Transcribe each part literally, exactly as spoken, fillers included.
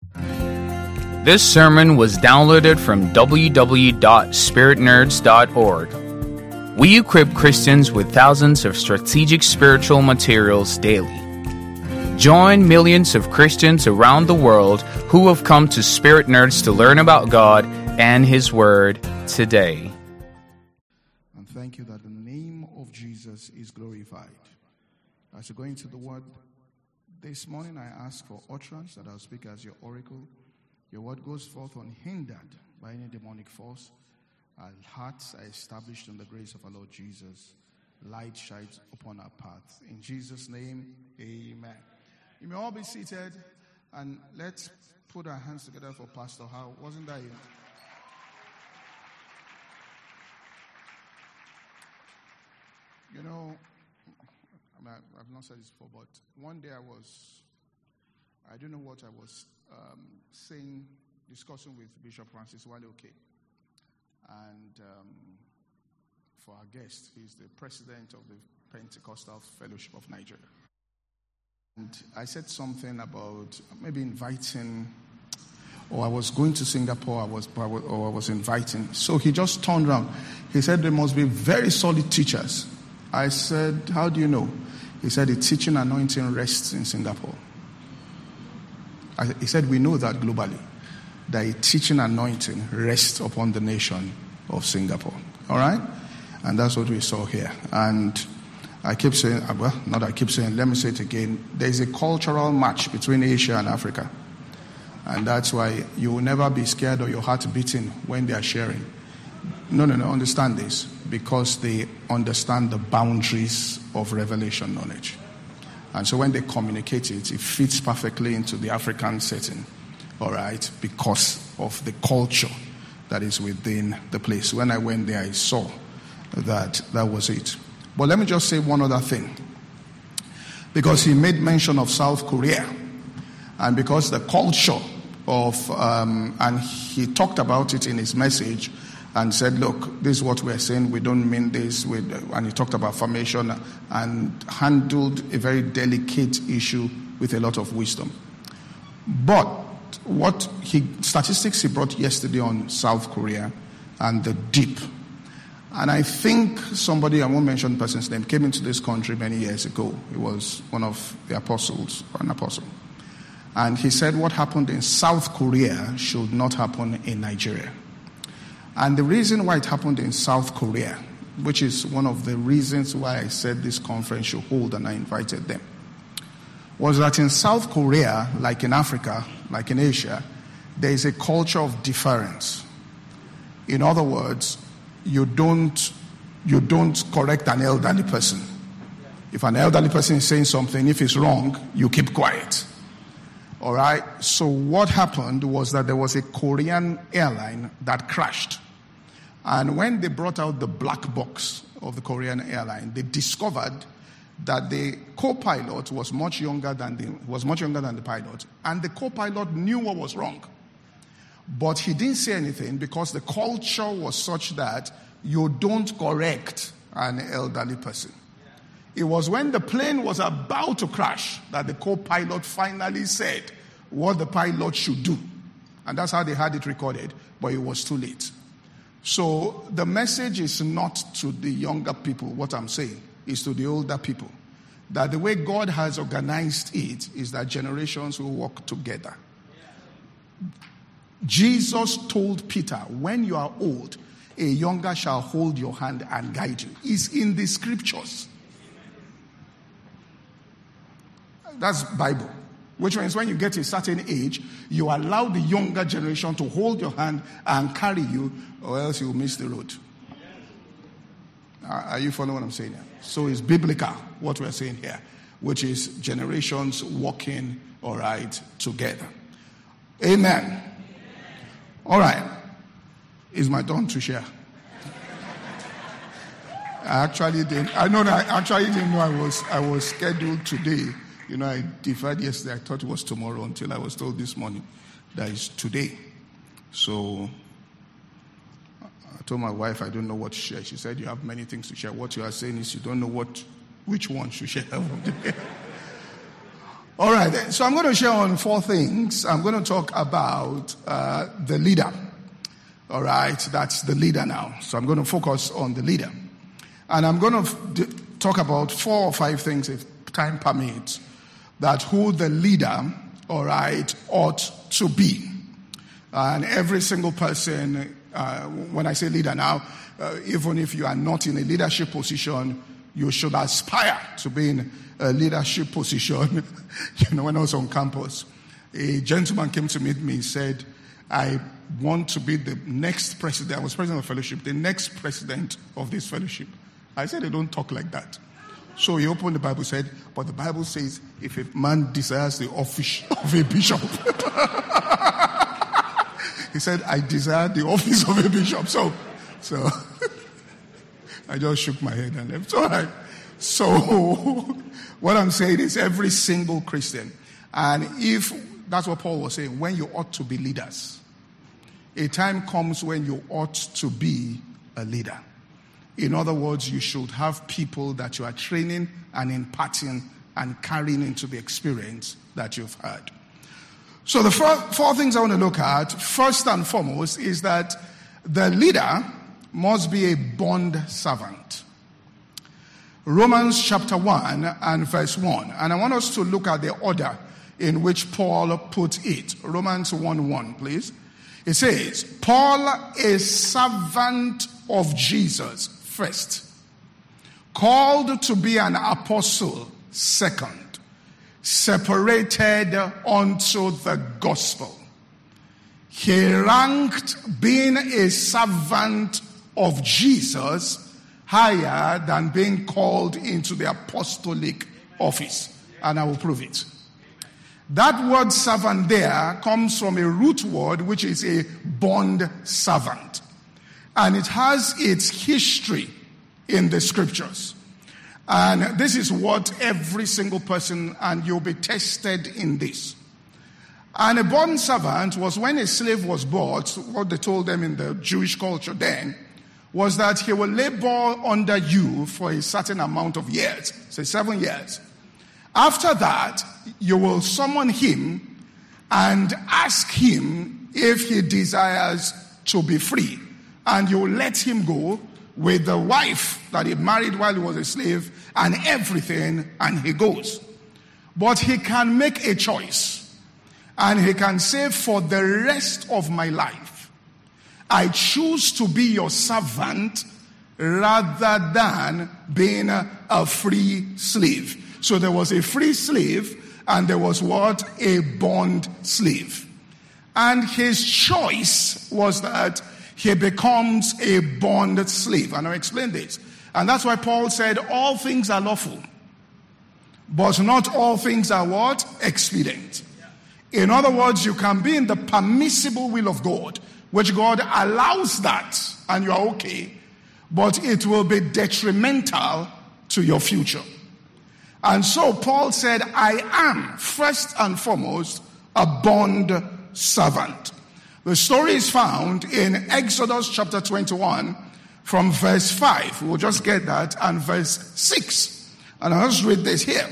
This sermon was downloaded from w w w dot spirit nerds dot org. We equip Christians with thousands of strategic spiritual materials daily. Join millions of Christians around the world who have come to Spirit Nerds to learn about God and His Word today. And thank you that the name of Jesus is glorified. As you go into the Word, this morning I ask for utterance that I'll speak as your oracle. Your word goes forth unhindered by any demonic force. Our hearts are established in the grace of our Lord Jesus. Light shines upon our path. In Jesus' name, amen. You may all be seated, and let's put our hands together for Pastor How. Wasn't that you? You know, I mean, I've not said this before, but one day I was, I don't know what I was um, saying, discussing with Bishop Francis Wale-Oke. And um, for our guest, he's the president of the Pentecostal Fellowship of Nigeria. And I said something about maybe inviting, or I was going to Singapore, I was, or I was inviting. So he just turned around. He said there must be very solid teachers. I said, how do you know? He said the teaching anointing rests in Singapore. I, he said we know that globally, that a teaching anointing rests upon the nation of Singapore. All right? And that's what we saw here. And I keep saying, well, not I keep saying, let me say it again. There's a cultural match between Asia and Africa. And that's why you will never be scared or your heart beating when they are sharing. No, no, no, understand this. Because they understand the boundaries of revelation knowledge. And so when they communicate it, it fits perfectly into the African setting. All right? Because of the culture that is within the place. When I went there, I saw that that was it. But let me just say one other thing. Because he made mention of South Korea. And because the culture of, um, and he talked about it in his message and said, look, this is what we're saying, we don't mean this. We, and he talked about formation and handled a very delicate issue with a lot of wisdom. But what he, statistics he brought yesterday on South Korea and the deep. And I think somebody, I won't mention the person's name, came into this country many years ago. He was one of the apostles, or an apostle. And he said what happened in South Korea should not happen in Nigeria. And the reason why it happened in South Korea, which is one of the reasons why I said this conference should hold and I invited them, was that in South Korea, like in Africa, like in Asia, there is a culture of deference. In other words, you don't you don't correct an elderly person. If an elderly person is saying something, if it's wrong, you keep quiet. All right? So what happened was that there was a Korean airline that crashed. And when they brought out the black box of the Korean airline, they discovered that the co-pilot was much younger than the was much younger than the pilot, and the co-pilot knew what was wrong. But he didn't say anything because the culture was such that you don't correct an elderly person. It was when the plane was about to crash that the co-pilot finally said what the pilot should do. And that's how they had it recorded, but it was too late. So the message is not to the younger people, what I'm saying, is to the older people. That the way God has organized it is that generations will walk together. Jesus told Peter, when you are old, a younger shall hold your hand and guide you. It's in the scriptures. That's Bible. Which means when you get to a certain age, you allow the younger generation to hold your hand and carry you, or else you'll miss the road. Are you following what I'm saying here? So it's biblical, what we're saying here, which is generations walking, all right, together. Amen. All right. It's my turn to share. I actually didn't, I know that I actually didn't know I was, I was scheduled today. You know, I deferred yesterday. I thought it was tomorrow until I was told this morning that it's today. So I told my wife I don't know what to share. She said, you have many things to share. What you are saying is you don't know what, which one to share. All right, so I'm going to share on four things. I'm going to talk about uh, the leader. All right, that's the leader now. So I'm going to focus on the leader. And I'm going to f- talk about four or five things, if time permits, that who the leader, all right, ought to be. And every single person, uh, when I say leader now, uh, even if you are not in a leadership position, you should aspire to be in a leadership position. You know, when I was on campus, a gentleman came to meet me and said, I want to be the next president. I was president of the fellowship, the next president of this fellowship. I said, they don't talk like that. So he opened the Bible and said, but the Bible says, if a man desires the office of a bishop. He said, I desire the office of a bishop. So, so I just shook my head and left. All right. So what I'm saying is every single Christian, and if that's what Paul was saying, when you ought to be leaders, a time comes when you ought to be a leader. In other words, you should have people that you are training and imparting and carrying into the experience that you've had. So the four, four things I want to look at, first and foremost, is that the leader must be a bond servant. Romans chapter one and verse one. And I want us to look at the order in which Paul put it. Romans one one, please. It says, Paul, a servant of Jesus, first, called to be an apostle, second, separated unto the gospel. He ranked being a servant of Jesus higher than being called into the apostolic office. And I will prove it. That word servant there comes from a root word which is a bond servant. And it has its history in the scriptures. And this is what every single person, and you'll be tested in this. And a bond servant was when a slave was bought, what they told them in the Jewish culture then, was that he will labor under you for a certain amount of years, say seven years. After that, you will summon him and ask him if he desires to be free. And you will let him go with the wife that he married while he was a slave and everything, and he goes. But he can make a choice. And he can say, for the rest of my life, I choose to be your servant rather than being a, a free slave. So there was a free slave and there was what? A bond slave. And his choice was that he becomes a bond slave. And I'll explain this. And that's why Paul said, all things are lawful, but not all things are what? Expedient. In other words, you can be in the permissible will of God, which God allows that, and you are okay, but it will be detrimental to your future. And so Paul said, I am first and foremost a bond servant. The story is found in Exodus chapter twenty-one from verse five. We'll just get that, and verse six. And I'll just read this here.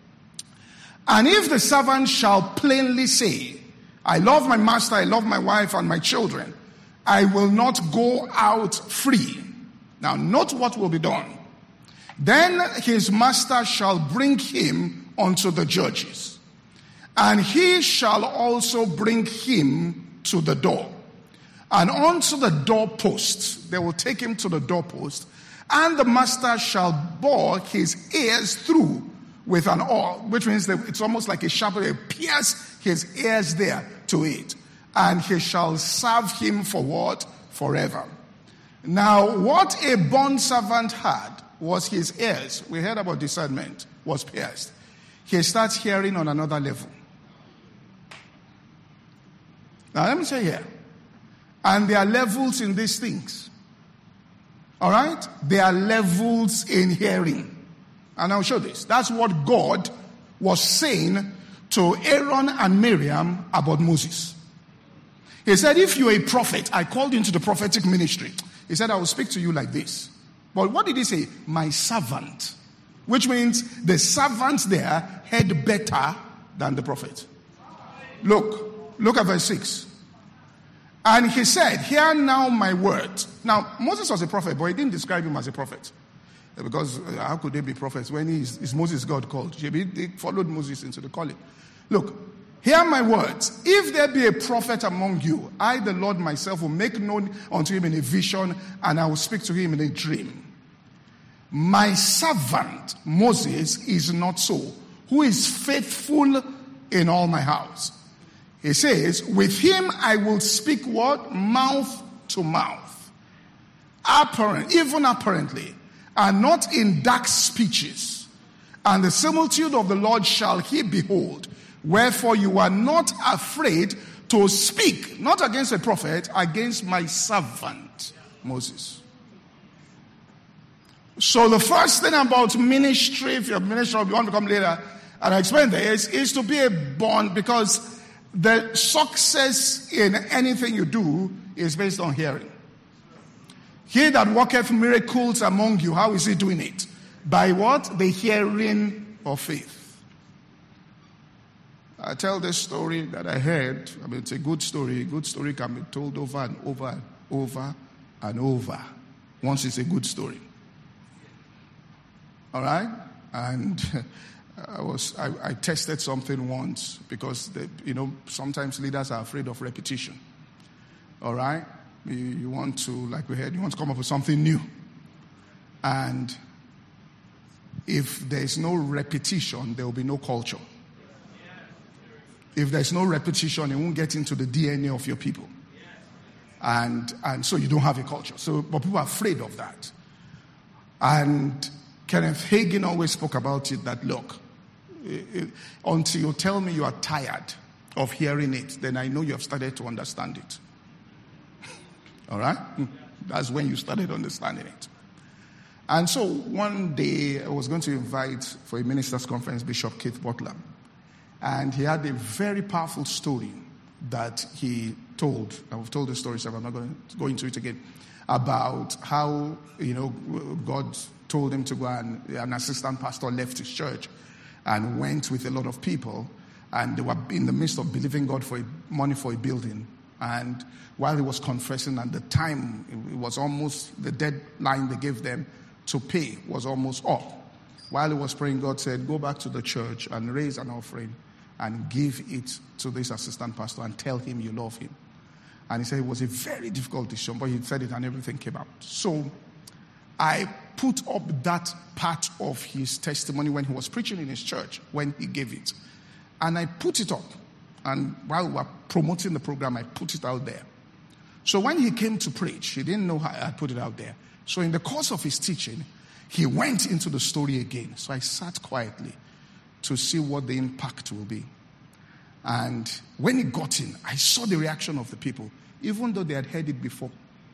And if the servant shall plainly say, I love my master, I love my wife and my children, I will not go out free. Now note what will be done. Then his master shall bring him unto the judges, and he shall also bring him to the door. And unto the doorpost, they will take him to the doorpost, and the master shall bore his ears through with an awl, which means that it's almost like a sharp, they pierce his ears there to it. And he shall serve him for what? Forever. Now, what a bond servant had was his ears. We heard about discernment, was pierced. He starts hearing on another level. Now, let me say here, and there are levels in these things. All right? There are levels in hearing. And I'll show this. That's what God was saying to Aaron and Miriam about Moses. He said, if you're a prophet, I called you into the prophetic ministry. He said, I will speak to you like this. But what did he say? My servant. Which means the servant there heard better than the prophet. Look, look at verse six. And he said, hear now my words. Now, Moses was a prophet, but he didn't describe him as a prophet. Because how could they be prophets when he is, is Moses God called? They followed Moses into the calling. Look, hear my words. If there be a prophet among you, I, the Lord myself, will make known unto him in a vision, and I will speak to him in a dream. My servant Moses is not so, who is faithful in all my house. He says, with him I will speak what? Mouth to mouth. Apparent, even apparently, and not in dark speeches. And the similitude of the Lord shall he behold. Wherefore you are not afraid to speak, not against a prophet, against my servant Moses. So the first thing about ministry, if you're a minister or you want to become leader, and I explain this, is to be a bond, because the success in anything you do is based on hearing. He that worketh miracles among you, how is he doing it? By what? The hearing of faith. I tell this story that I heard. I mean, it's a good story. A good story can be told over and over and over and over once it's a good story. All right? And I was I, I tested something once because, the, you know, sometimes leaders are afraid of repetition. All right? You, you want to, like we heard, you want to come up with something new. And if there's no repetition, there will be no culture. If there's no repetition, it won't get into the D N A of your people. And and so you don't have a culture. So, but people are afraid of that. And Kenneth Hagin always spoke about it, that look, it, it, until you tell me you are tired of hearing it, then I know you have started to understand it. All right? That's when you started understanding it. And so one day I was going to invite for a ministers' conference Bishop Keith Butler. And he had a very powerful story that he told. I've told the story, so I'm not going to go into it again. About how, you know, God told him to go, and an assistant pastor left his church and went with a lot of people. And they were in the midst of believing God for a, money for a building. And while he was confessing, at the time, it was almost, the deadline they gave them to pay was almost up. While he was praying, God said, go back to the church and raise an offering and give it to this assistant pastor and tell him you love him. And he said it was a very difficult decision, but he said it and everything came out. So I put up that part of his testimony when he was preaching in his church, when he gave it. And I put it up. And while we were promoting the program, I put it out there. So when he came to preach, he didn't know how I put it out there. So in the course of his teaching, he went into the story again. So I sat quietly to see what the impact will be. And when he got in, I saw the reaction of the people, even though they had heard it before.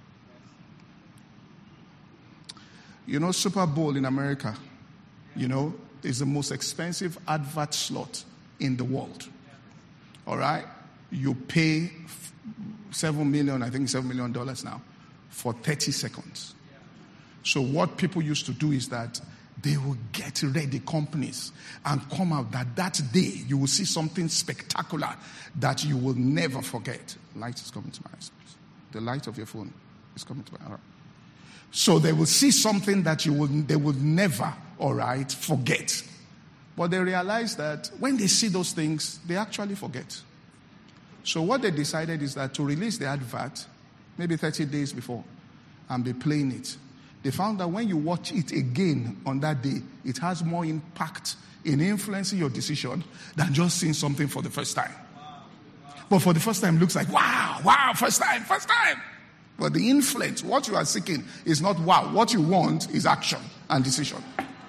You know, Super Bowl in America, you know, is the most expensive advert slot in the world. All right? You pay seven million, I think seven million dollars now, for thirty seconds. So what people used to do is that they will get ready, companies, and come out that that day you will see something spectacular that you will never forget. Light is coming to my eyes. The light of your phone is coming to my eyes. Right. So they will see something that you will they will never, all right, forget. But they realize that when they see those things, they actually forget. So what they decided is that to release the advert, maybe thirty days before, and be playing it, they found that when you watch it again on that day, it has more impact in influencing your decision than just seeing something for the first time. But for the first time, it looks like, wow, wow, first time, first time. But the influence, what you are seeking is not wow. What you want is action and decision.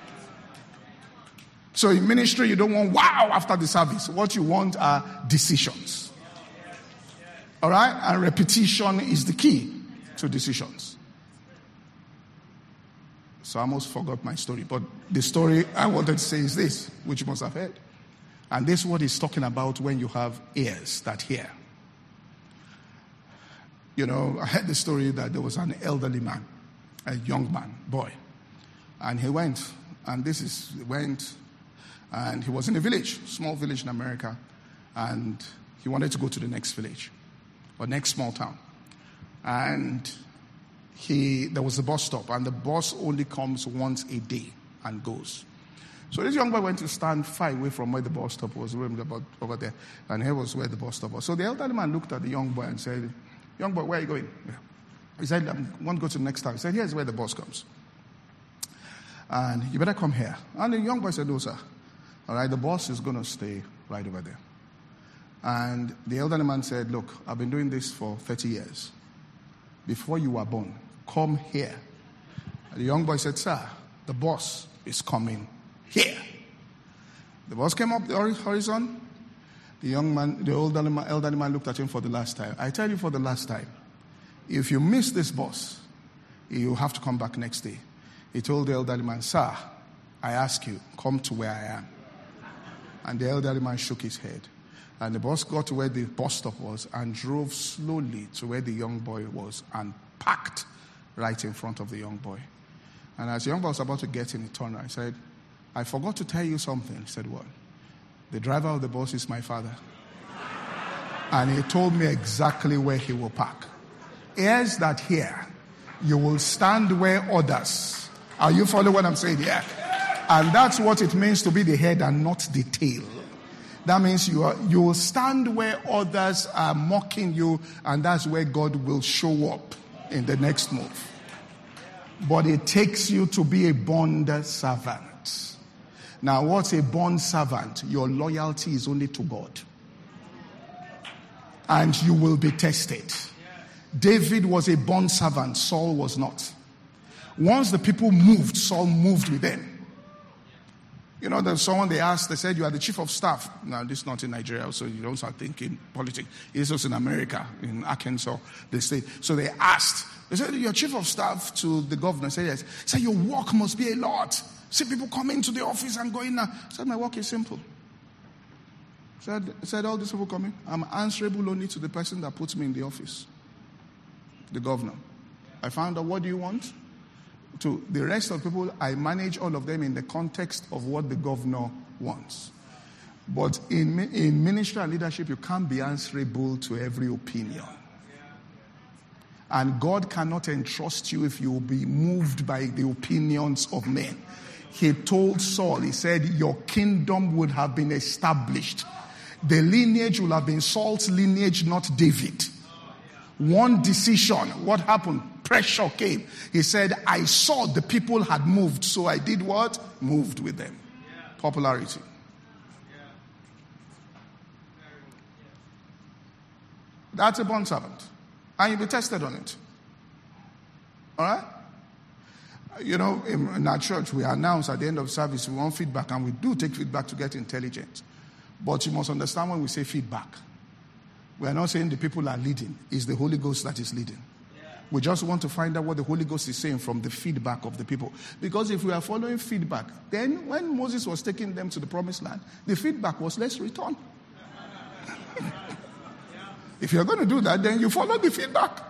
So in ministry, you don't want wow after the service. What you want are decisions. All right? And repetition is the key to decisions. So I almost forgot my story. But the story I wanted to say is this, which you must have heard. And this is what he's talking about when you have ears that hear. You know, I heard the story that there was an elderly man, a young man, boy. And he went, and this is, went, And he was in a village, small village in America, and he wanted to go to the next village, or next small town. And he there was a bus stop, and the bus only comes once a day and goes. So this young boy went to stand far away from where the bus stop was, about over there, and here was where the bus stop was. So the elderly man looked at the young boy and said, "Young boy, where are you going?" Yeah. He said, "I want to go to the next town." He said, "Here's where the bus comes. And you better come here." And the young boy said, "No, sir. All right, the bus is going to stay right over there." And the elderly man said, "Look, I've been doing this for thirty years. Before you were born, come here." And the young boy said, "Sir, the bus is coming here." The bus came up the horizon. The young man, the elderly man, elderly man looked at him for the last time. "I tell you for the last time, if you miss this bus, you have to come back next day." He told the elderly man, "Sir, I ask you, come to where I am." And the elderly man shook his head. And the bus got to where the bus stop was and drove slowly to where the young boy was and parked right in front of the young boy. And as the young boy was about to get in, he turned around. I said, "I forgot to tell you something." He said, "What?" "The driver of the bus is my father. And he told me exactly where he will park. Here's that here. You will stand where others." Are you following what I'm saying here? And that's what it means to be the head and not the tail. That means you are, you will stand where others are mocking you, and that's where God will show up in the next move. But it takes you to be a bond servant. Now, what's a bond servant? Your loyalty is only to God. And you will be tested. David was a bond servant. Saul was not. Once the people moved, Saul moved with them. You know, there's someone they asked, they said, "You are the chief of staff." Now, this is not in Nigeria, so you don't start thinking politics. This was in America, in Arkansas, they say. So they asked, they said, "You're chief of staff to the governor." I said, "Yes." He said, "Your work must be a lot. See people come into the office and go in now." I said, "My work is simple." I said, I said, "All these people coming, I'm answerable only to the person that puts me in the office, the governor. I found out, what do you want? To the rest of the people, I manage all of them in the context of what the governor wants. But in, in ministry and leadership, you can't be answerable to every opinion. And God cannot entrust you if you will be moved by the opinions of men." He told Saul, he said, "Your kingdom would have been established. The lineage will have been Saul's lineage, not David. One decision, what happened? Pressure came. He said, I saw the people had moved, so I did what? Moved with them." Popularity. That's a bond servant. And you'll be tested on it. All right? You know, in, in our church, we announce at the end of service, we want feedback, and we do take feedback to get intelligent. But you must understand when we say feedback, we are not saying the people are leading. It's the Holy Ghost that is leading. We just want to find out what the Holy Ghost is saying from the feedback of the people. Because if we are following feedback, then when Moses was taking them to the promised land, the feedback was, let's return. If you're going to do that, then you follow the feedback.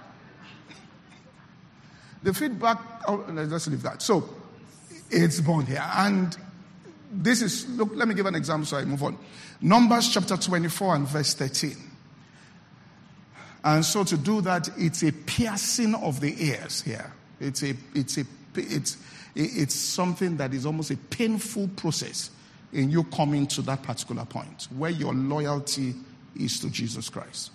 The feedback, oh, let's leave that. So, it's born here. And this is, look, let me give an example so I move on. Numbers chapter twenty-four and verse thirteen. And so to do that, it's a piercing of the ears here. It's a, it's a, it's, it's something that is almost a painful process in you coming to that particular point where your loyalty is to Jesus Christ.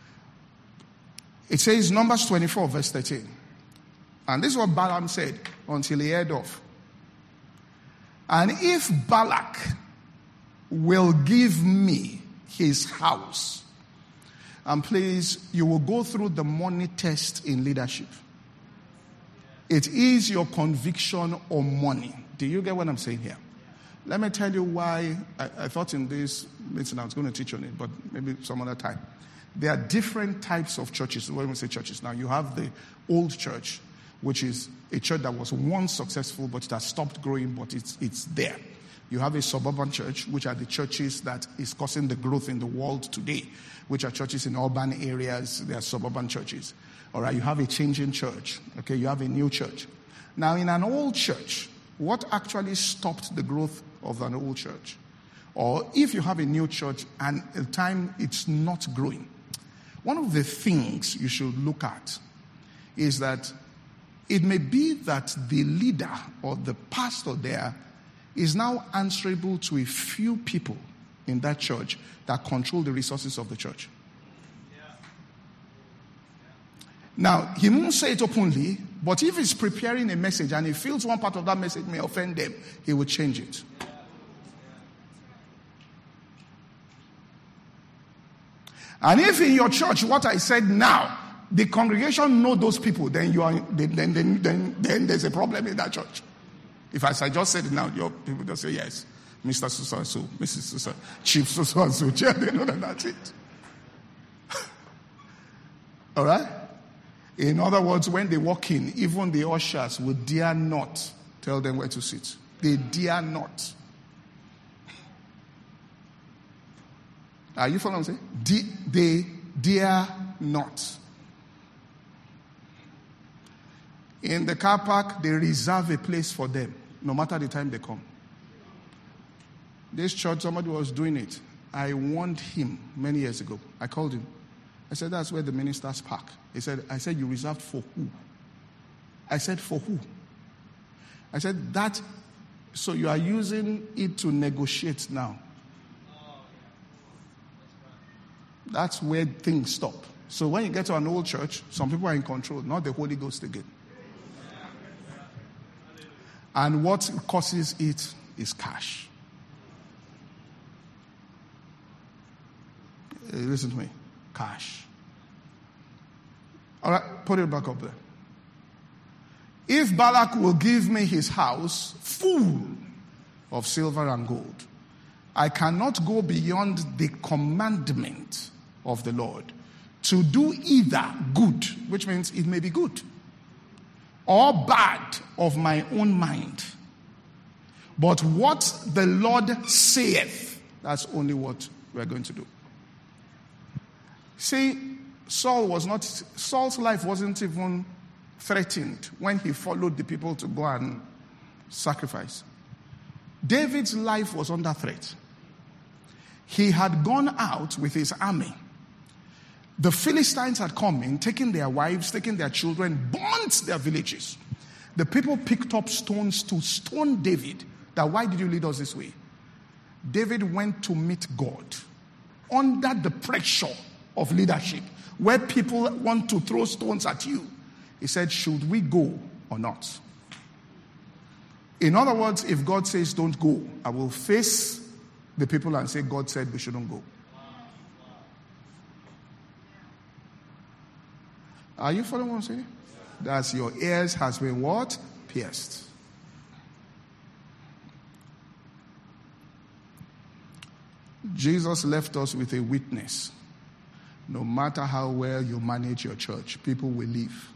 It says Numbers twenty-four verse thirteen. And this is what Balaam said until he heard off. "And if Balak will give me his house," and please, you will go through the money test in leadership. It is your conviction on money. Do you get what I'm saying here? Let me tell you why I, I thought in this meeting I was going to teach on it, but maybe some other time. There are different types of churches. When we say churches, now you have the old church, which is a church that was once successful, but it has stopped growing, but it's it's there. You have a suburban church, which are the churches that is causing the growth in the world today, which are churches in urban areas. They are suburban churches. All right, you have a changing church. Okay, you have a new church. Now, in an old church, what actually stopped the growth of an old church or if you have a new church and at the time it's not growing, one of the things you should look at is that it may be that the leader or the pastor there is now answerable to a few people in that church that control the resources of the church. Now, he won't say it openly, but if he's preparing a message and he feels one part of that message may offend them, he will change it. And if in your church, what I said now, the congregation know those people, then you are then then then then, then there's a problem in that church. If as I just said it now, your people just say yes, Mister So and so, Missus So, Chief So and so, chair, they know that that's it. All right. In other words, when they walk in, even the ushers would dare not tell them where to sit. They dare not. Are you following what I'm saying? They dare not. In the car park, they reserve a place for them, no matter the time they come. This church, somebody was doing it. I warned him many years ago. I called him. I said, that's where the ministers park. He said, I said, you reserved for who? I said, for who? I said, that, so you are using it to negotiate now. That's where things stop. So when you get to an old church, some people are in control, not the Holy Ghost again. And what causes it is cash. Listen to me. Cash. All right, put it back up there. If Balak will give me his house full of silver and gold, I cannot go beyond the commandment of the Lord to do either good, which means it may be good, or bad of my own mind. But what the Lord saith, that's only what we're going to do. See, Saul was not, Saul's life wasn't even threatened when he followed the people to go and sacrifice. David's life was under threat. He had gone out with his army. The Philistines had come in, taken their wives, taken their children, burnt their villages. The people picked up stones to stone David. That why did you lead us this way? David went to meet God under the pressure of leadership, where people want to throw stones at you. He said, should we go or not? In other words, if God says don't go, I will face the people and say God said we shouldn't go. Are you following what I'm saying? That's your ears has been what? Pierced. Jesus left us with a witness. No matter how well you manage your church, people will leave.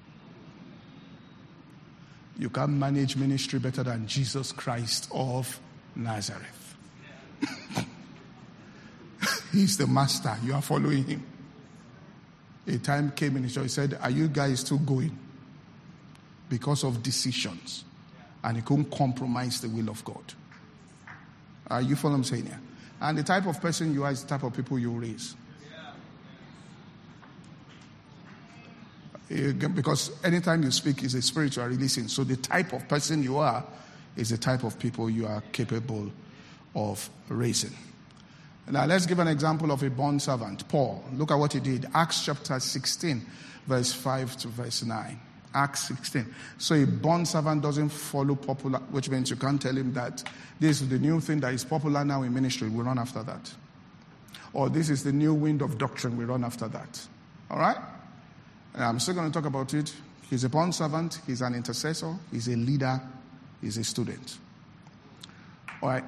You can't manage ministry better than Jesus Christ of Nazareth. He's the master. You are following him. A time came in his church, he said, are you guys still going? Because of decisions. And he couldn't compromise the will of God. Are you following what I'm saying here? And the type of person you are is the type of people you raise. Because anytime you speak is a spirit you are releasing. So the type of person you are is the type of people you are capable of raising. Now let's give an example of a bond servant, Paul. Look at what he did. Acts chapter sixteen, verse five to verse nine. Acts sixteen. So a bond servant doesn't follow popular, which means you can't tell him that this is the new thing that is popular now in ministry. We run after that. Or this is the new wind of doctrine. We run after that. All right? And I'm still going to talk about it. He's a bond servant. He's an intercessor. He's a leader. He's a student. All right.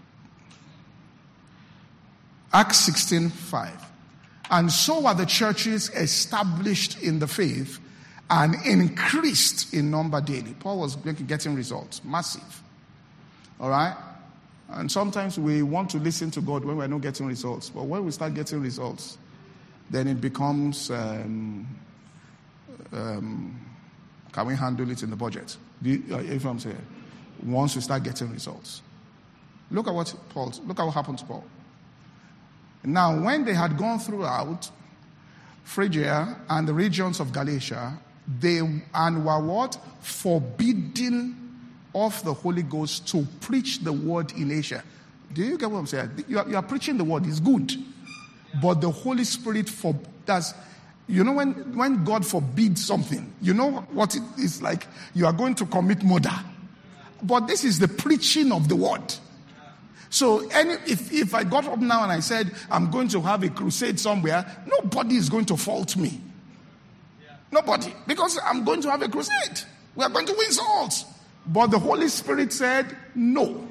Acts sixteen five. And so are the churches established in the faith and increased in number daily. Paul was getting results. Massive. All right. And sometimes we want to listen to God when we're not getting results. But when we start getting results, then it becomes... Um, Um, can we handle it in the budget? Do you, uh, if I'm saying, once we start getting results. Look at what Paul, look at what happened to Paul. Now, when they had gone throughout Phrygia and the regions of Galatia, they and were what? Forbidden of the Holy Ghost to preach the word in Asia. Do you get what I'm saying? You are, you are preaching the word, it's good. But the Holy Spirit for does, you know, when, when God forbids something, you know what it is like? You are going to commit murder. But this is the preaching of the word. So any, if, if I got up now and I said, I'm going to have a crusade somewhere, nobody is going to fault me. Nobody. Because I'm going to have a crusade. We are going to win souls. But the Holy Spirit said, no.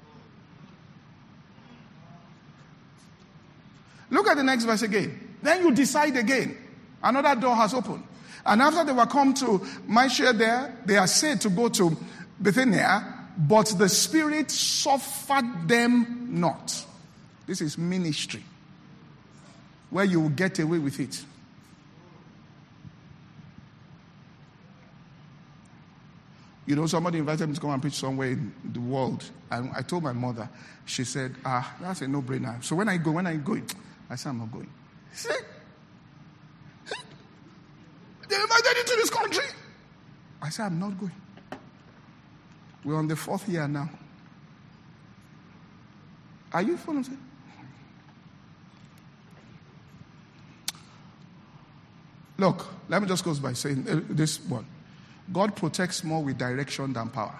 Look at the next verse again. Then you decide again. Another door has opened. And after they were come to Mysia there, they are said to go to Bithynia, but the Spirit suffered them not. This is ministry, where you will get away with it. You know, somebody invited me to come and preach somewhere in the world. And I told my mother, she said, ah, that's a no-brainer. So when I go, when I go, I said, I'm not going. See? They invited you to this country. I said, I'm not going. We're on the fourth year now. Are you following me? Look, let me just close by saying uh, this one. God protects more with direction than power.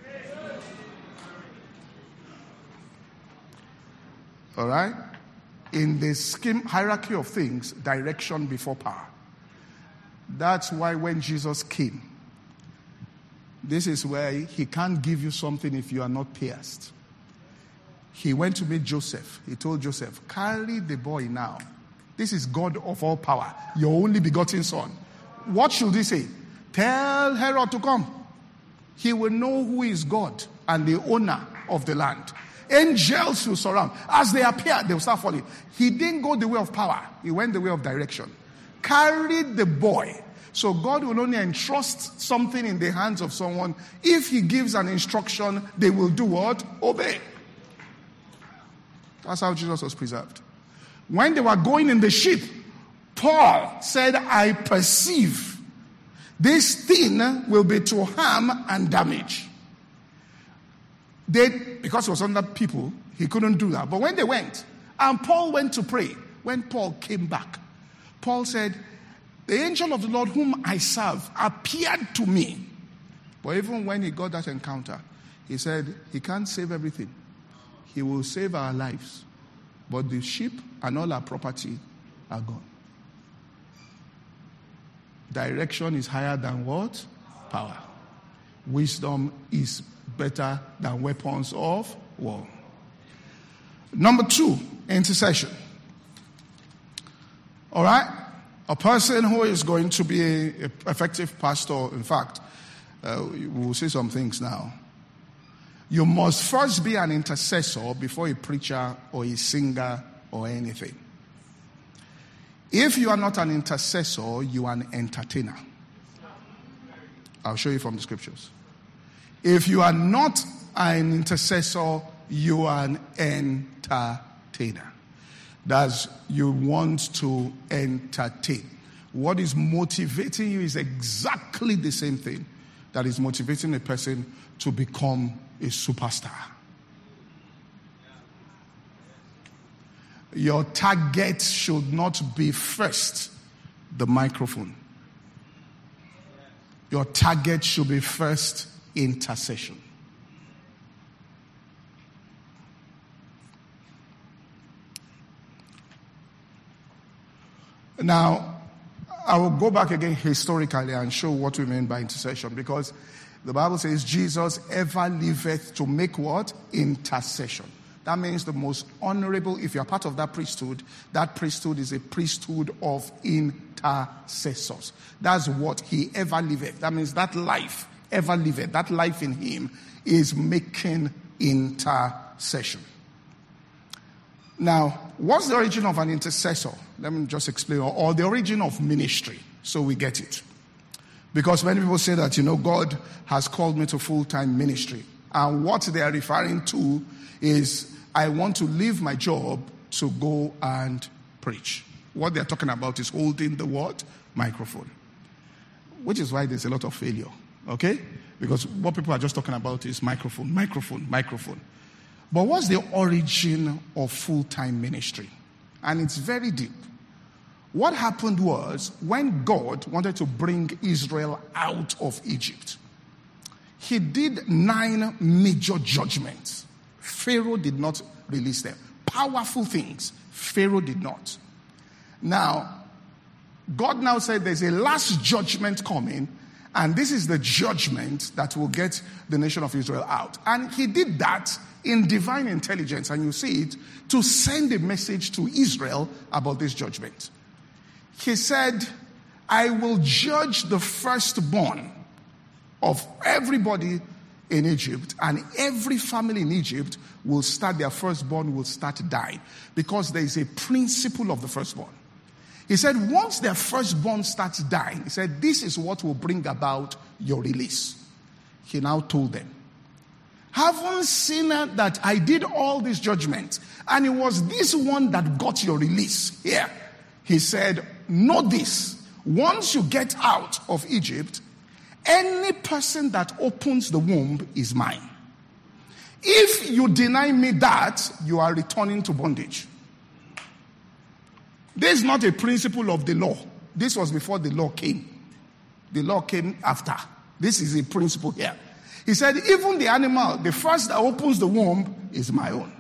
All right? In the scheme hierarchy of things, direction before power. That's why when Jesus came, this is where he can't give you something if you are not pierced. He went to meet Joseph. He told Joseph, carry the boy now. This is God of all power, your only begotten son. What should he say? Tell Herod to come. He will know who is God and the owner of the land. Angels will surround. As they appear, they will start falling. He didn't go the way of power. He went the way of direction. Carry the boy. So God will only entrust something in the hands of someone. If he gives an instruction, they will do what? Obey. That's how Jesus was preserved. When they were going in the ship, Paul said, I perceive this thing will be to harm and damage. They, because he was under people, he couldn't do that. But when they went, and Paul went to pray, when Paul came back, Paul said, the angel of the Lord whom I serve appeared to me. But even when he got that encounter, he said, he can't save everything. He will save our lives. But the ship and all our property are gone. Direction is higher than what? Power. Wisdom is better than weapons of war. Number two, intercession. All right? A person who is going to be an effective pastor, in fact, uh, we'll say some things now. You must first be an intercessor before a preacher or a singer or anything. If you are not an intercessor, you are an entertainer. I'll show you from the scriptures. If you are not an intercessor, you are an entertainer. That's you want to entertain. What is motivating you is exactly the same thing that is motivating a person to become a superstar. Your target should not be first the microphone. Your target should be first intercession. Now, I will go back again historically and show what we mean by intercession, because the Bible says Jesus ever liveth to make what? Intercession. That means the most honorable, if you are part of that priesthood, that priesthood is a priesthood of intercessors. That's what he ever liveth. That means that life ever liveth, that life in him is making intercession. Now, what's the origin of an intercessor? Let me just explain. Or, or the origin of ministry, so we get it. Because many people say that, you know, God has called me to full-time ministry. And what they are referring to is, I want to leave my job to go and preach. What they're talking about is holding the what? Microphone. Which is why there's a lot of failure. Okay? Because what people are just talking about is microphone, microphone, microphone. But what's the origin of full-time ministry? And it's very deep. What happened was, when God wanted to bring Israel out of Egypt, he did nine major judgments. Pharaoh did not release them. Powerful things. Pharaoh did not. Now, God now said there's a last judgment coming, and this is the judgment that will get the nation of Israel out. And he did that in divine intelligence, and you see it, to send a message to Israel about this judgment. He said, I will judge the firstborn of everybody in Egypt, and every family in Egypt will start, their firstborn will start dying, because there is a principle of the firstborn. He said, once their firstborn starts dying, he said, this is what will bring about your release. He now told them, haven't seen that I did all this judgment, and it was this one that got your release here. He said, know this, once you get out of Egypt, any person that opens the womb is mine. If you deny me that, you are returning to bondage. This is not a principle of the law. This was before the law came. The law came after. This is a principle here. He said, even the animal, the first that opens the womb is my own.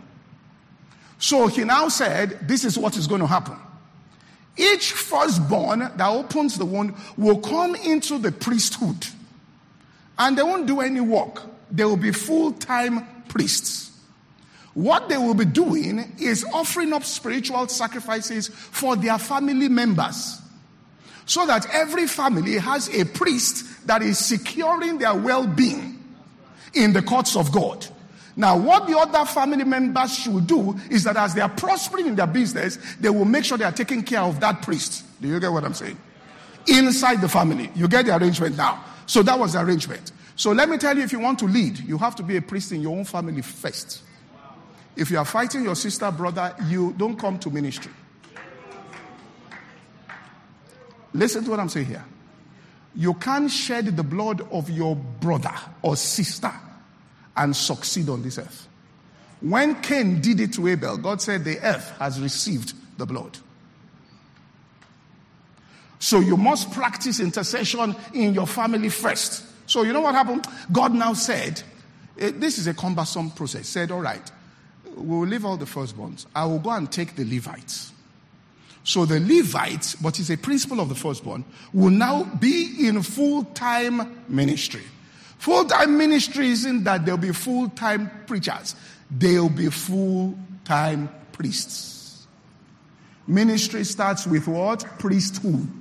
So he now said, this is what is going to happen. Each firstborn that opens the womb will come into the priesthood. And they won't do any work. They will be full-time priests. What they will be doing is offering up spiritual sacrifices for their family members, so that every family has a priest that is securing their well-being in the courts of God. Now, what the other family members should do is that as they are prospering in their business, they will make sure they are taking care of that priest. Do you get what I'm saying? Inside the family. You get the arrangement now. So that was the arrangement. So let me tell you, if you want to lead, you have to be a priest in your own family first. If you are fighting your sister, brother, you don't come to ministry. Listen to what I'm saying here. You can't shed the blood of your brother or sister and succeed on this earth. When Cain did it to Abel, God said the earth has received the blood. So you must practice intercession in your family first. So you know what happened? God now said, this is a cumbersome process. Said, all right, we will leave all the firstborns. I will go and take the Levites. So the Levites, but it's a principle of the firstborn, will now be in full-time ministry. Full-time ministry isn't that they'll be full-time preachers. They'll be full-time priests. Ministry starts with what? Priesthood.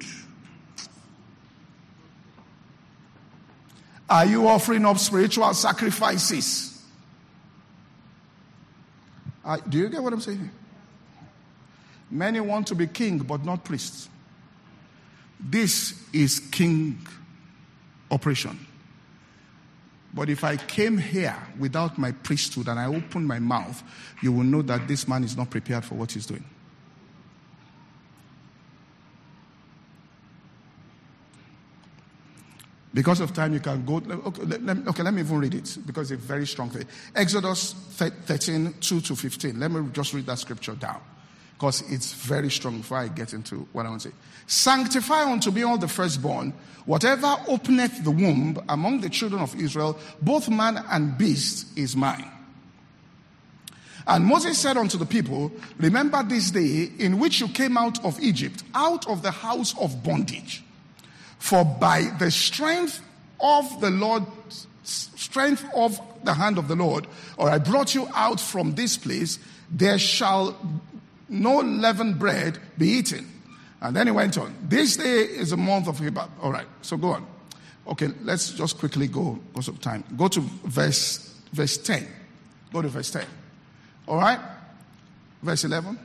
Are you offering up spiritual sacrifices? Uh, do you get what I'm saying? Many want to be king, but not priests. This is king operation. But if I came here without my priesthood and I opened my mouth, you will know that this man is not prepared for what he's doing. Because of time, you can go. Okay, let, okay, let me even read it, because it's a very strong thing. Exodus thirteen, two to fifteen. Let me just read that scripture down, because it's very strong before I get into what I want to say. Sanctify unto me all the firstborn, whatever openeth the womb among the children of Israel, both man and beast is mine. And Moses said unto the people, remember this day in which you came out of Egypt, out of the house of bondage. For by the strength of the Lord, strength of the hand of the Lord, or I brought you out from this place, there shall no leavened bread be eaten. And then he went on. This day is a month of Hebrew. All right, so go on. Okay, let's just quickly go, because of time. Go to verse verse ten. Go to verse ten. All right? Verse eleven.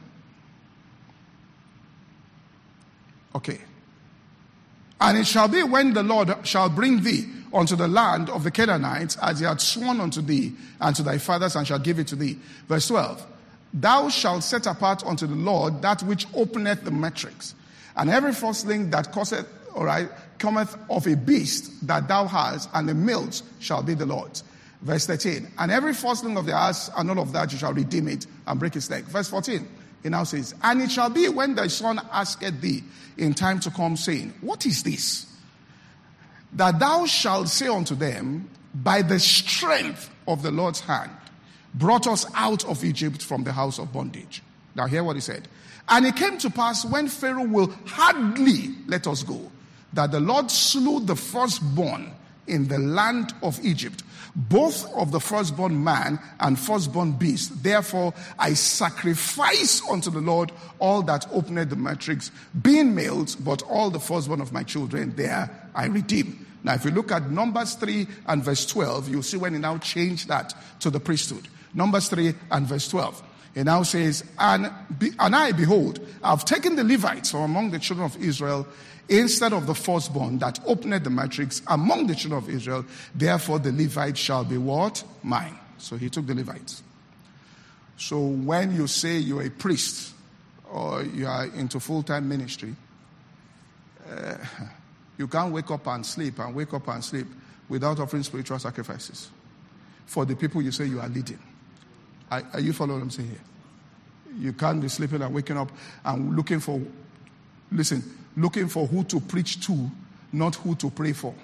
Okay. And it shall be when the Lord shall bring thee unto the land of the Canaanites, as he had sworn unto thee and to thy fathers, and shall give it to thee. Verse twelve. Thou shalt set apart unto the Lord that which openeth the metrics, and every firstling that causeth, all right, cometh of a beast that thou hast, and the males shall be the Lord's. Verse thirteen. And every firstling of the ass and all of that you shall redeem it and break its leg. Verse fourteen. He now says, and it shall be when thy son asketh thee in time to come, saying, what is this? That thou shalt say unto them, by the strength of the Lord's hand brought us out of Egypt from the house of bondage. Now hear what he said. And it came to pass, when Pharaoh will hardly let us go, that the Lord slew the firstborn in the land of Egypt, both of the firstborn man and firstborn beast. Therefore I sacrifice unto the Lord all that opened the matrix, being males, but all the firstborn of my children there I redeem. Now if you look at Numbers three and verse twelve, you'll see when he now changed that to the priesthood. Numbers three and verse twelve. It now says, and, be, and I, behold, I've taken the Levites from among the children of Israel instead of the firstborn that opened the matrix among the children of Israel. Therefore the Levites shall be what? Mine. So he took the Levites. So when you say you're a priest or you are into full-time ministry, uh, you can't wake up and sleep and wake up and sleep without offering spiritual sacrifices for the people you say you are leading. Are, are you following what I'm saying here? You can't be sleeping and waking up and looking for, listen, looking for who to preach to, not who to pray for.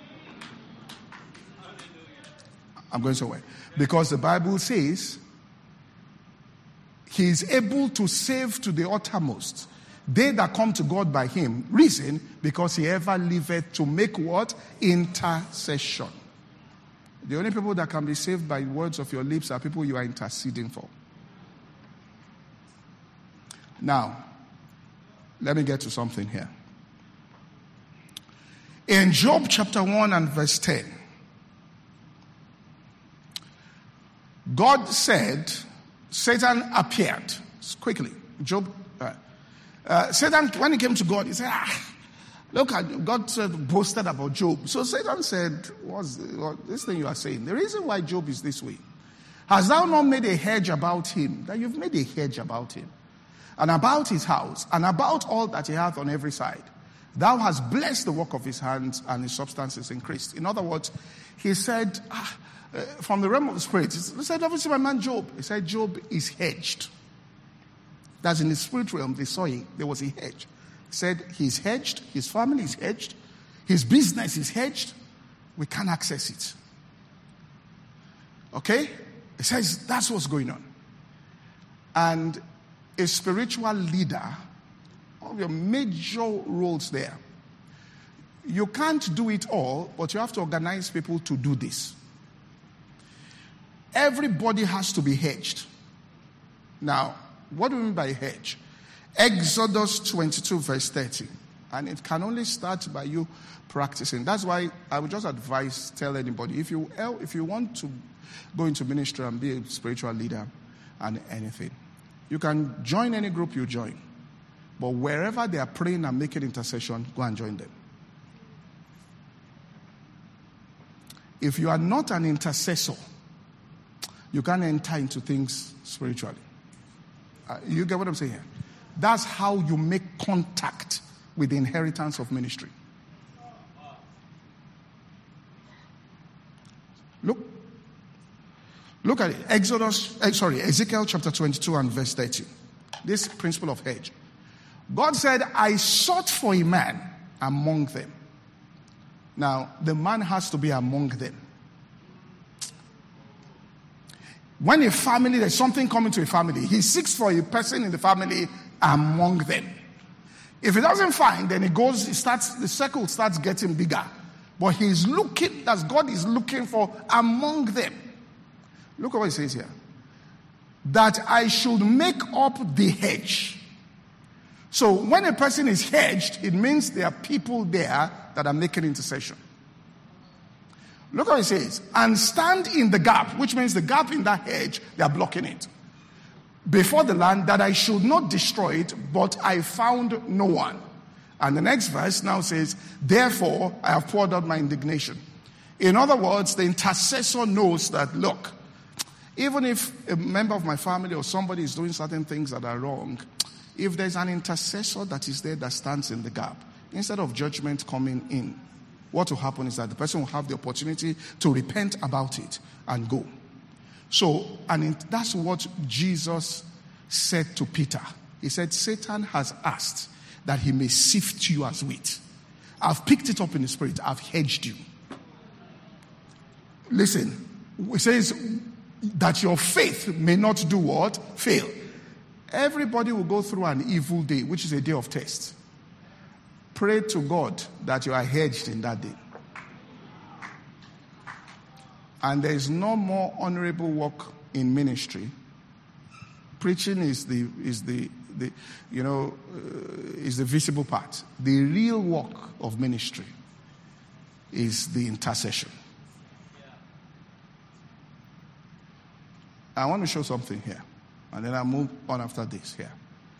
I'm going somewhere. Because the Bible says he is able to save to the uttermost they that come to God by him. Reason, because he ever liveth to make what? Intercession. The only people that can be saved by words of your lips are people you are interceding for. Now, let me get to something here. In Job chapter one and verse ten, God said, Satan appeared quickly. Job, uh, uh, Satan, when he came to God, he said, ah, look at, God said, boasted about Job. So Satan said, what's what, this thing you are saying? The reason why Job is this way, hast thou not made a hedge about him? That you've made a hedge about him, and about his house, and about all that he hath on every side. Thou hast blessed the work of his hands, and his substance is increased. In other words, he said, ah, uh, from the realm of the spirit, he said, obviously my man Job. He said, Job is hedged. That's in the spirit realm, they saw it. There was a hedge. He said, he's hedged, his family is hedged, his business is hedged. We can't access it. Okay? It says that's what's going on. And a spiritual leader, one of your major roles there, you can't do it all, but you have to organize people to do this. Everybody has to be hedged. Now, what do we mean by hedge? Exodus twenty-two verse thirty. And it can only start by you practicing. That's why I would just advise, tell anybody, if you if you want to go into ministry and be a spiritual leader and anything, you can join any group you join. But wherever they are praying and making intercession, go and join them. If you are not an intercessor, you can't enter into things spiritually. Uh, you get what I'm saying here? That's how you make contact with the inheritance of ministry. Look. Look at it. Exodus, eh, sorry, Ezekiel chapter twenty-two and verse thirty. This principle of hedge. God said, I sought for a man among them. Now, the man has to be among them. When a family, there's something coming to a family, he seeks for a person in the family among them. If he doesn't find, then he goes, he starts, the circle starts getting bigger. But he's looking, that's God is looking for among them. Look at what he says here. That I should make up the hedge. So when a person is hedged, it means there are people there that are making intercession. Look what he says. And stand in the gap, which means the gap in that hedge, they are blocking it. Before the land, that I should not destroy it, but I found no one. And the next verse now says, therefore I have poured out my indignation. In other words, the intercessor knows that, look, even if a member of my family or somebody is doing certain things that are wrong, if there's an intercessor that is there that stands in the gap, instead of judgment coming in, what will happen is that the person will have the opportunity to repent about it and go. So, and that's what Jesus said to Peter. He said, Satan has asked that he may sift you as wheat. I've picked it up in the spirit. I've hedged you. Listen, it says that your faith may not do what? Fail. Everybody will go through an evil day, which is a day of test. Pray to God that you are hedged in that day. And there is no more honorable work in ministry. Preaching is the is the, the you know uh, is the visible part. The real work of ministry is the intercession. I want to show something here, and then I'll move on after this here.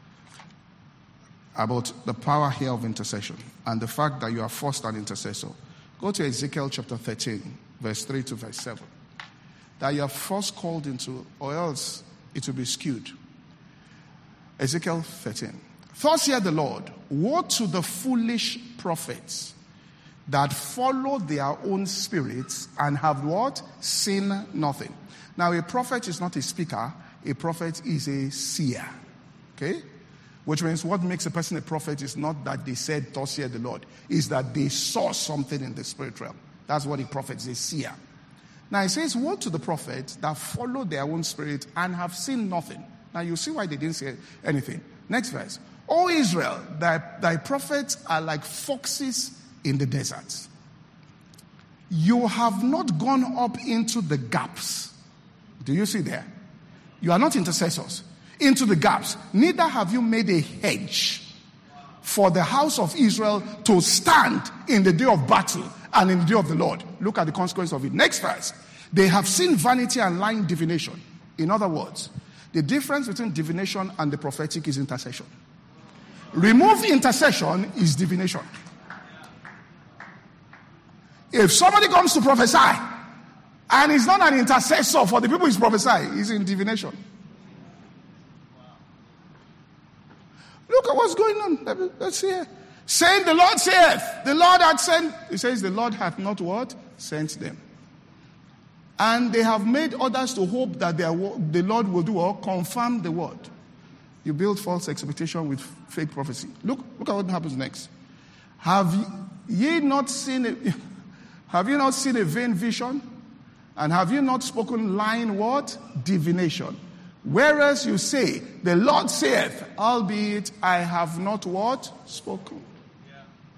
About the power here of intercession and the fact that you are first an intercessor. Go to Ezekiel chapter thirteen, verse three to verse seven. That you are first called into, or else it will be skewed. Ezekiel thirteen. Thus saith the Lord, woe to the foolish prophets that follow their own spirits and have what? Seen nothing. Now, a prophet is not a speaker. A prophet is a seer. Okay? Which means what makes a person a prophet is not that they said, thus saith the Lord. Is that they saw something in the spirit realm. That's what a prophet is, a seer. Now, it says, woe to the prophets that follow their own spirit and have seen nothing. Now, you see why they didn't say anything. Next verse. O Israel, thy, thy prophets are like foxes in the desert. You have not gone up into the gaps. Do you see there? You are not intercessors. Into the gaps. Neither have you made a hedge for the house of Israel to stand in the day of battle and in the day of the Lord. Look at the consequence of it. Next verse. They have seen vanity and lying divination. In other words, the difference between divination and the prophetic is intercession. Remove intercession is divination. If somebody comes to prophesy and he's not an intercessor for the people he's prophesying, he's in divination. Look at what's going on. Let's see here. Saying the Lord saith, the Lord had sent, he says the Lord hath not what? Sent them. And they have made others to hope that their, the Lord will do or confirm the word. You build false expectation with fake prophecy. Look, look at what happens next. Have ye not seen a, have you not seen a vain vision? And have you not spoken lying what? Divination. Whereas you say, the Lord saith, albeit I have not what? Spoken. Yeah.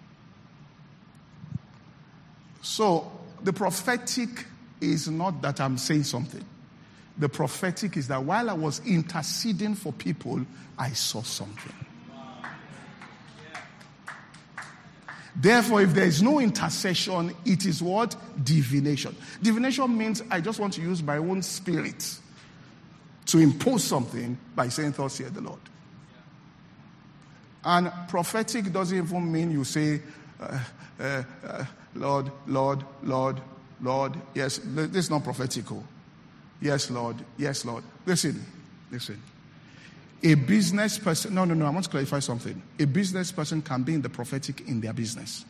So, the prophetic is not that I'm saying something. The prophetic is that while I was interceding for people, I saw something. Wow. Yeah. Therefore, if there is no intercession, it is what? Divination. Divination means I just want to use my own spirit to impose something by saying, thus saith the Lord. Yeah. And prophetic doesn't even mean you say, uh, uh, uh, Lord, Lord, Lord, Lord. Yes, this is not prophetical. Yes, Lord. Yes, Lord. Listen, listen. A business person, no, no, no, I want to clarify something. A business person can be in the prophetic in their business.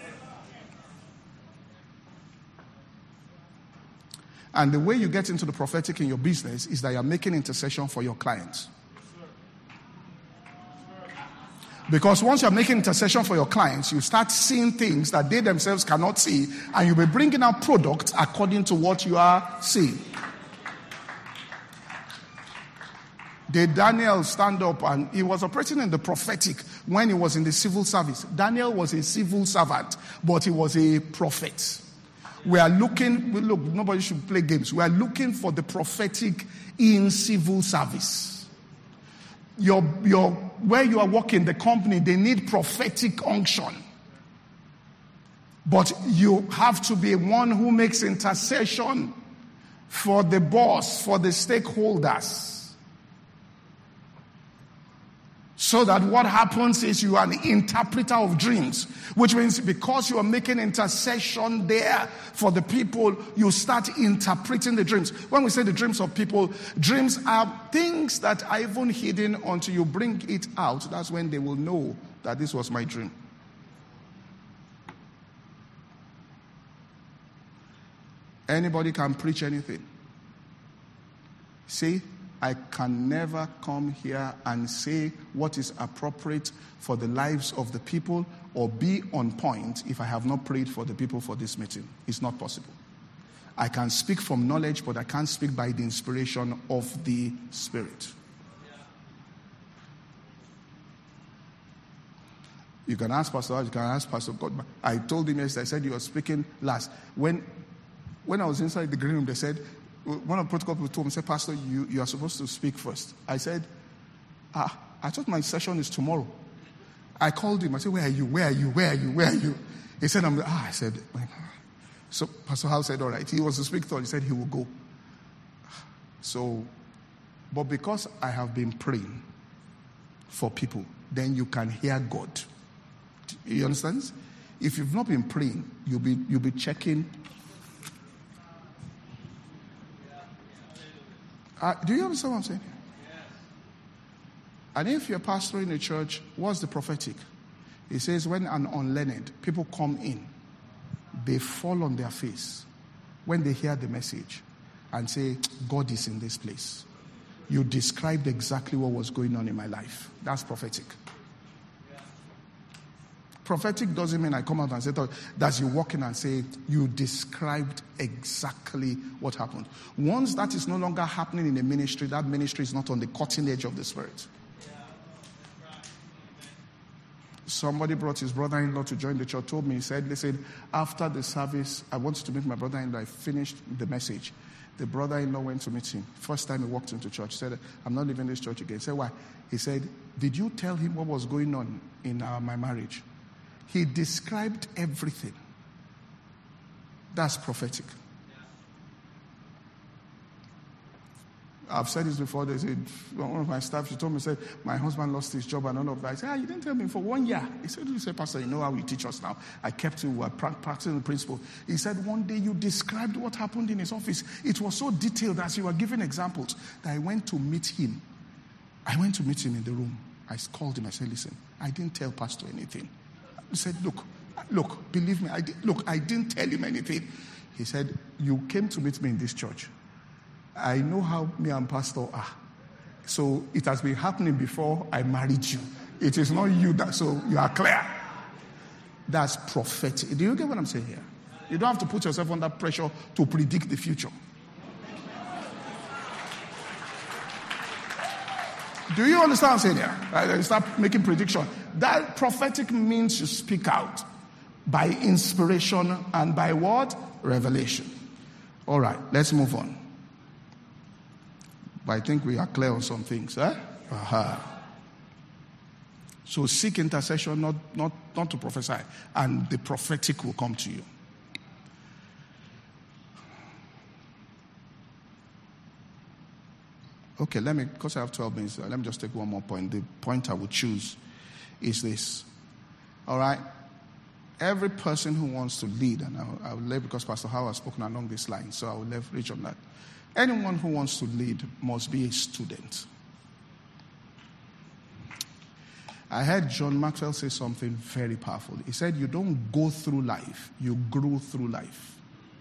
And the way you get into the prophetic in your business is that you're making intercession for your clients. Because once you're making intercession for your clients, you start seeing things that they themselves cannot see, and you'll be bringing out products according to what you are seeing. Did Daniel stand up and he was operating in the prophetic when he was in the civil service? Daniel was a civil servant, but he was a prophet. We are looking, look, nobody should play games. We are looking for the prophetic in civil service. Your, your, where you are working, the company, they need prophetic unction. But you have to be one who makes intercession for the boss, for the stakeholders. So So that what happens is you are an interpreter of dreams, which means because you are making intercession there for the people, you start interpreting the dreams. When we say the dreams of people, dreams are things that are even hidden until you bring it out. That's when they will know that this was my dream. Anybody can preach anything. See, I can never come here and say what is appropriate for the lives of the people or be on point if I have not prayed for the people for this meeting. It's not possible. I can speak from knowledge, but I can't speak by the inspiration of the Spirit. You can ask Pastor, you can ask Pastor God. I told him yesterday, I said you were speaking last. When, when I was inside the green room, they said, one of the protocol people told me, said, Pastor, you, you are supposed to speak first. I said, ah, I thought my session is tomorrow. I called him. I said, where are you? Where are you? Where are you? Where are you? He said, I'm, ah, I said, so Pastor Hal said, all right. He was to speak third. He said he will go. So, but because I have been praying for people, then you can hear God. You understand? If you've not been praying, you'll be, you'll be checking. Uh, do you understand what I'm saying? Yes. And if you're pastoring a church, what's the prophetic? It says when an unlearned people come in, they fall on their face when they hear the message and say, God is in this place. You described exactly what was going on in my life. That's prophetic. Prophetic doesn't mean I come out and say that you walk in and say you described exactly what happened. Once that is no longer happening in a ministry, that ministry is not on the cutting edge of the Spirit. Somebody brought his brother-in-law to join the church, told me, he said, listen, after the service, I wanted to meet my brother-in-law. I finished the message. The brother-in-law went to meet him. First time he walked into church, he said, I'm not leaving this church again. He said, why? He said, did you tell him what was going on in uh, my marriage? He described everything. That's prophetic. I've said this before. They said, one of my staff, she told me, said, my husband lost his job and all of that. I said, ah, you didn't tell me for one year. He said, you said, Pastor, you know how you teach us now. I kept you uh, practicing the principle. He said, one day you described what happened in his office. It was so detailed as you were giving examples that I went to meet him. I went to meet him in the room. I called him. I said, listen, I didn't tell Pastor anything. He said, look, look, believe me, I did, look, I didn't tell him anything. He said, you came to meet me in this church. I know how me and Pastor are. So it has been happening before I married you. It is not you that, so you are clear. That's prophetic. Do you get what I'm saying here? You don't have to put yourself under pressure to predict the future. Do you understand what I'm saying here? Right? You start making prediction. That prophetic means you speak out by inspiration and by what? Revelation. All right, let's move on. But I think we are clear on some things. Eh? Uh-huh. So seek intercession, not, not, not to prophesy, and the prophetic will come to you. Okay, let me, because I have twelve minutes, let me just take one more point. The point I would choose is this. All right? Every person who wants to lead, and I, I will leave because Pastor Howard has spoken along this line, so I will leverage on that. Anyone who wants to lead must be a student. I heard John Maxwell say something very powerful. He said, you don't go through life, you grow through life.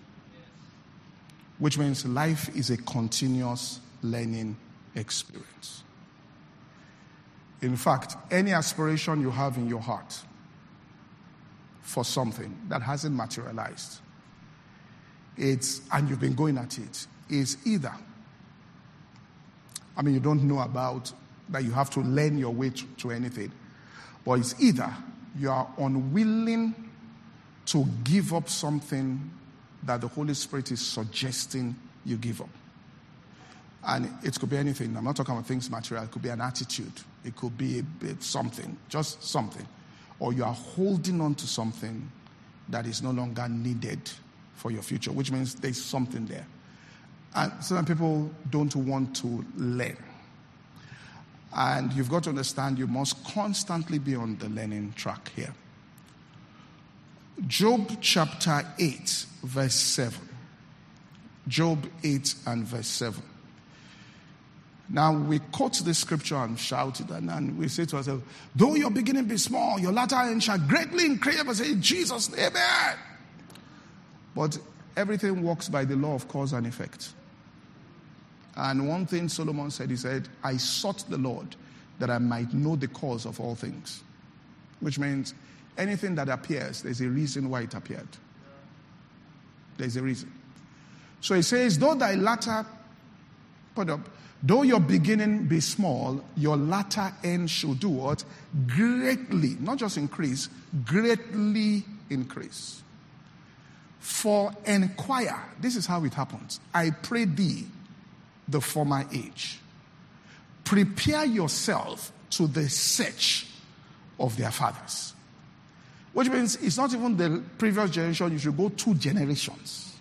Which means life is a continuous learning experience. In fact, any aspiration you have in your heart for something that hasn't materialized, it's, and you've been going at it, is either, I mean, you don't know about that you have to learn your way to, to anything, but it's either you are unwilling to give up something that the Holy Spirit is suggesting you give up. And it could be anything. I'm not talking about things material. It could be an attitude. It could be a bit something, just something. Or you are holding on to something that is no longer needed for your future, which means there's something there. And some people don't want to learn. And you've got to understand you must constantly be on the learning track here. Job chapter eight, verse seven. Job eight and verse seven. Now we quote the scripture and shout it, and, and we say to ourselves, though your beginning be small, your latter end shall greatly increase. And say, Jesus, amen. But everything works by the law of cause and effect. And one thing Solomon said, he said, I sought the Lord that I might know the cause of all things. Which means anything that appears, there's a reason why it appeared. There's a reason. So he says, though thy latter, put up, though your beginning be small, your latter end shall do what? Greatly, not just increase, greatly increase. For inquire, this is how it happens. I pray thee, the former age. Prepare yourself to the search of their fathers. Which means it's not even the previous generation, you should go two generations.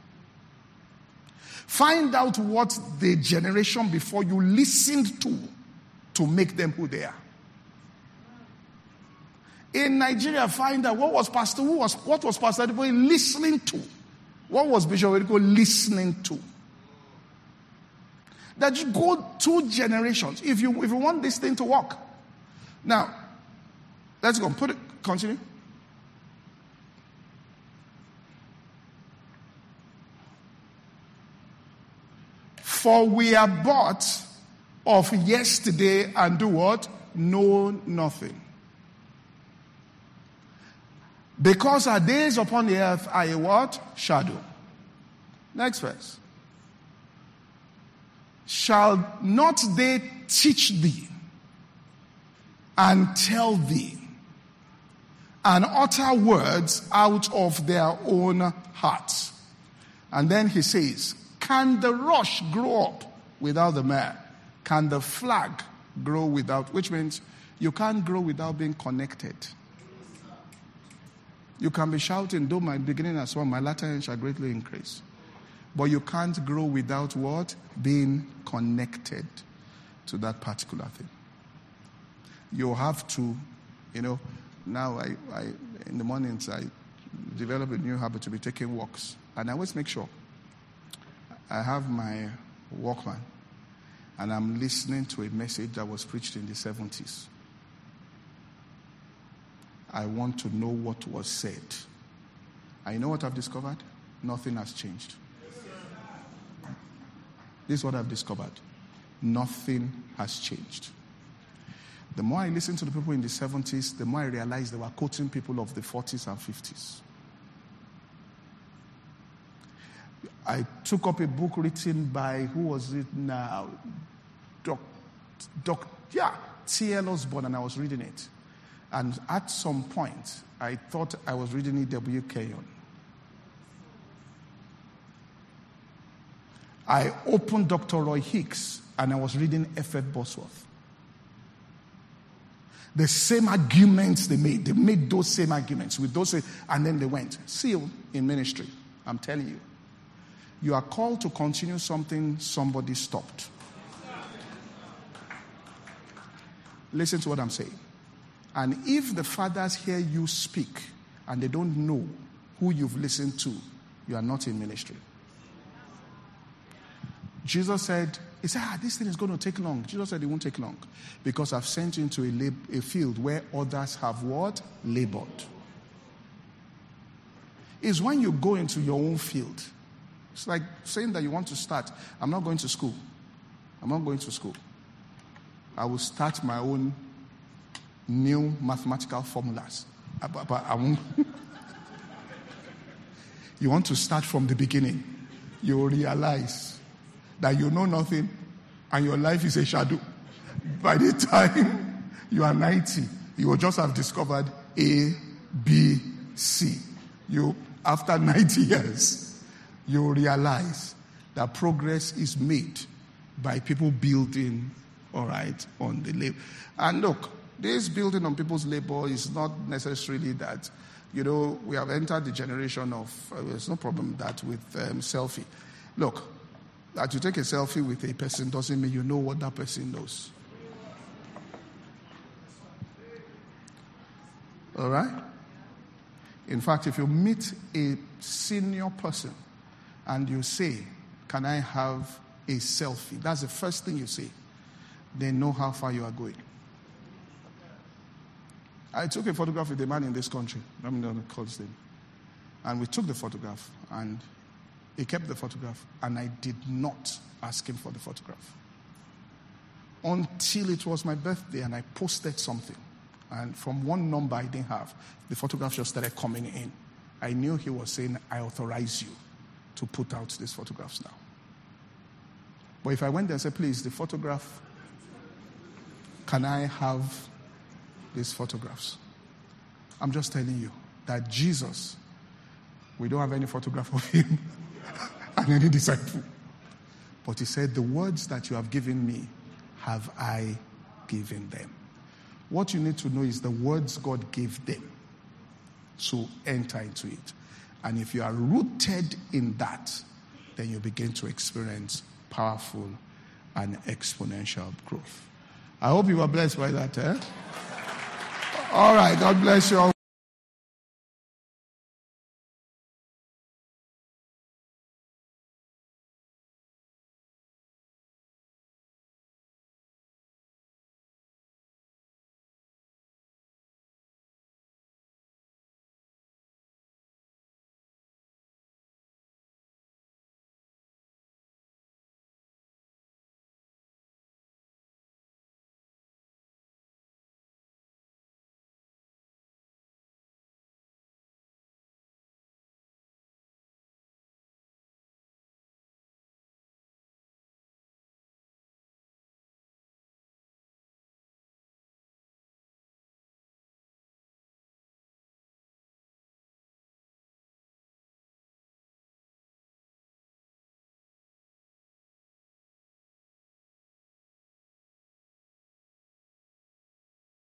Find out what the generation before you listened to to make them who they are. In Nigeria, find out what was Pastor who was what was Pastor Adeboye listening to. What was Bishop Oyedepo listening to? That you go two generations if you if you want this thing to work. Now, let's go. Put it. Continue. For we are bought of yesterday and do what? Know nothing. Because our days upon the earth are a what? Shadow. Next verse. Shall not they teach thee and tell thee and utter words out of their own hearts? And then he says, can the rush grow up without the mare? Can the flag grow without, which means you can't grow without being connected. You can be shouting, though my beginning as well, my latter end shall greatly increase. But you can't grow without what? Being connected to that particular thing. You have to, you know, now I, I in the mornings I develop a new habit to be taking walks. And I always make sure I have my Walkman and I'm listening to a message that was preached in the seventies. I want to know what was said. And you know what I've discovered? Nothing has changed. This is what I've discovered. Nothing has changed. The more I listen to the people in the seventies, the more I realize they were quoting people of the forties and fifties. I took up a book written by, who was it now? Doc, Doc, yeah, T L Osborne, and I was reading it. And at some point, I thought I was reading E W Kenyon. I opened Doctor Roy Hicks, and I was reading F F Bosworth. The same arguments they made. They made those same arguments with those, and then they went. Seal in ministry, I'm telling you. You are called to continue something somebody stopped. Listen to what I'm saying. And if the fathers hear you speak and they don't know who you've listened to, you are not in ministry. Jesus said, he said, ah, this thing is going to take long. Jesus said it won't take long because I've sent you into a, lab, a field where others have what? Labored. It's when you go into your own field. It's like saying that you want to start. I'm not going to school. I'm not going to school. I will start my own new mathematical formulas. But, but I won't. You want to start from the beginning. You will realize that you know nothing and your life is a shadow. By the time you are ninety, you will just have discovered A, B, C. You, after ninety years, you will realize that progress is made by people building, all right, on the labor. And look, this building on people's labor is not necessarily that, you know, we have entered the generation of, uh, there's no problem with that with um, selfie. Look, that you take a selfie with a person doesn't mean you know what that person knows. All right? In fact, if you meet a senior person and you say, can I have a selfie? That's the first thing you say. They know how far you are going. I took a photograph with a man in this country. Let me know the call his name. And we took the photograph, and he kept the photograph, and I did not ask him for the photograph. Until it was my birthday, and I posted something. And from one number I didn't have, the photograph just started coming in. I knew he was saying, I authorize you to put out these photographs now. But if I went there and said, please, the photograph, can I have these photographs? I'm just telling you that Jesus, we don't have any photograph of him and any disciple. But he said, the words that you have given me, have I given them. What you need to know is the words God gave them. So enter into it. And if you are rooted in that, then you begin to experience powerful and exponential growth. I hope you were blessed by that. Eh? All right, God bless you all.